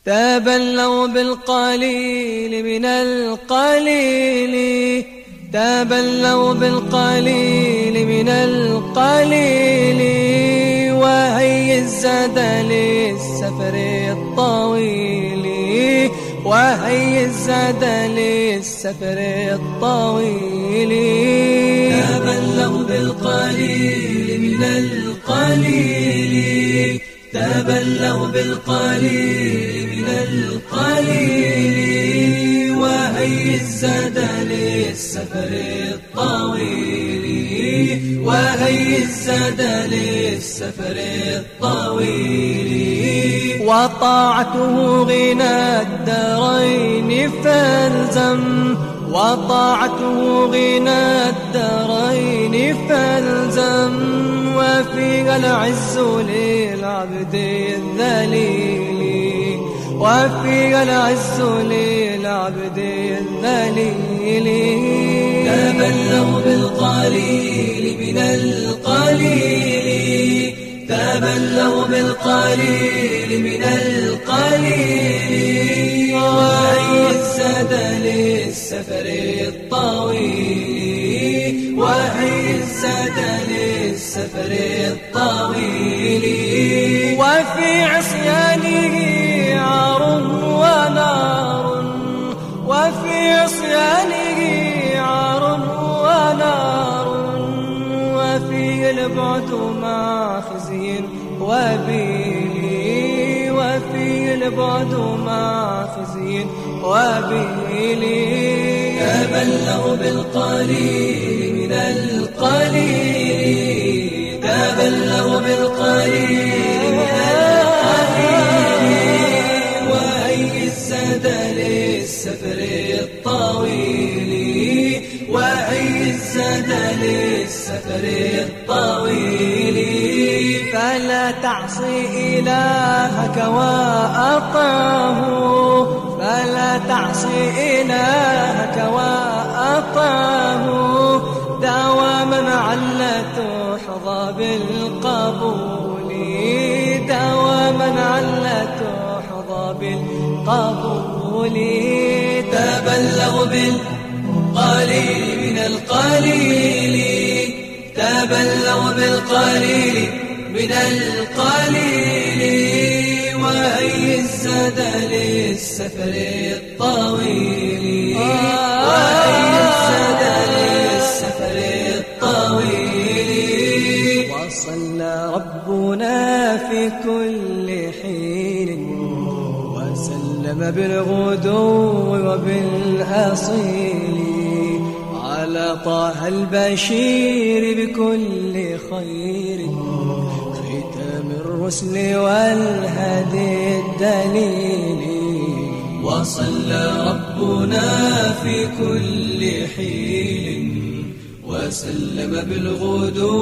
تبلوا بالقليل من القليل، تبلوا بالقليل من القليل، وهي الزاد للسفر الطويل، وهي الزاد للسفر الطويل. تبلوا بالقليل من القليل، تبلوا بالقليل من القليل، وهي الزاد للسفر الطويل، وهي الزاد للسفر الطويل. وطاعته غنى الدارين فالزم، وطاعته غنى الدارين فالزم، وفيها العز للعبد الذليل، وفيها العز للعبد الذليل. تبلوا بالقليل من القليل، تبلوا بالقليل من القليل، وهي الزاد للسفر الطويل، وهي الزاد للسفر الطويل. وفي عصيانه عار ونار، وفي عصيانه عار ونار، وفيه البعد مع خزي وبيل، وفيه البعد مع خزي وبيل. تبلوا بالقليل من القليل، تبلوا بالقليل من القليل، وهي الزاد للسفر الطويل، وهي الزاد للسفر الطويل. فلا تعصي إلهك وأطعه، فلا تعصي إلهك وأطعه، دواما على تحظى بالقبول، دواما على تحظى بالقبول. تبلوا بالقليل من القليل، تبلوا بالقليل من القليل، وهي الزاد للسفر الطويل، وهي الزاد للسفر الطويل. وصلى ربنا في كل حين، وسلم بالغدو وبالأصيل، على طه البشير بكل خير، ختام الرسل والهدي الدليل. وصلى ربنا في كل حين، وسلم بالغدو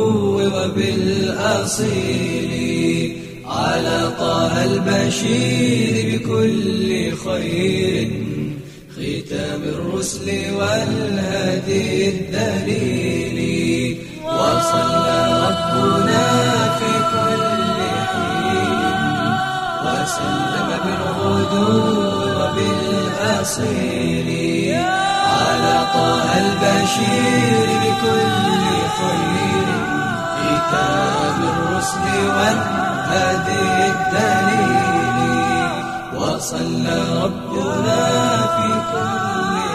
وبالأصيل، على طه البشير بكل خير، ختام الرسل والهدي الدليل. وصلى ربنا في كل حين، وسلم بالغدو وبالأصيل، على طه البشير بكل خير، ختام الرسل والهدي الدليل. وصلى ربنا في كل